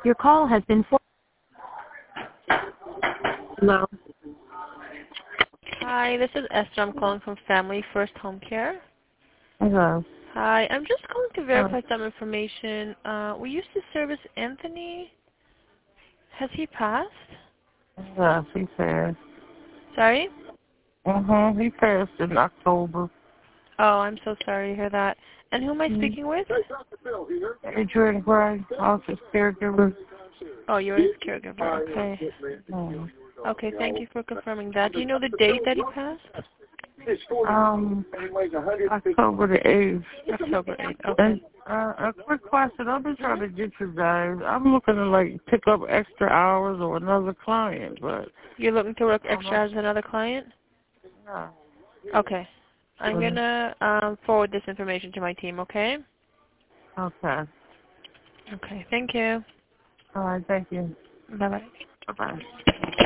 Your call has been Hello. Hi, this is Esther. I'm calling from Family First Home Care. Hello. Hi, I'm just calling to verify some information. We used to service Anthony. Has he passed? Yes, he passed. Sorry? He passed in October. Oh, I'm so sorry to hear that. And who am I speaking with? Adrian Gray, office caregiver. Oh, you're his caregiver. Okay. Okay, thank you for confirming that. Do you know the date that he passed? October the 8th. October 8th. Okay. And a quick question. I've been trying to get you guys. I'm looking to like pick up extra hours or another client, but You're looking to work extra as another client? no. Okay. I'm going to forward this information to my team, okay? Okay. Okay, thank you. All right. Thank you. Bye-bye. Bye-bye.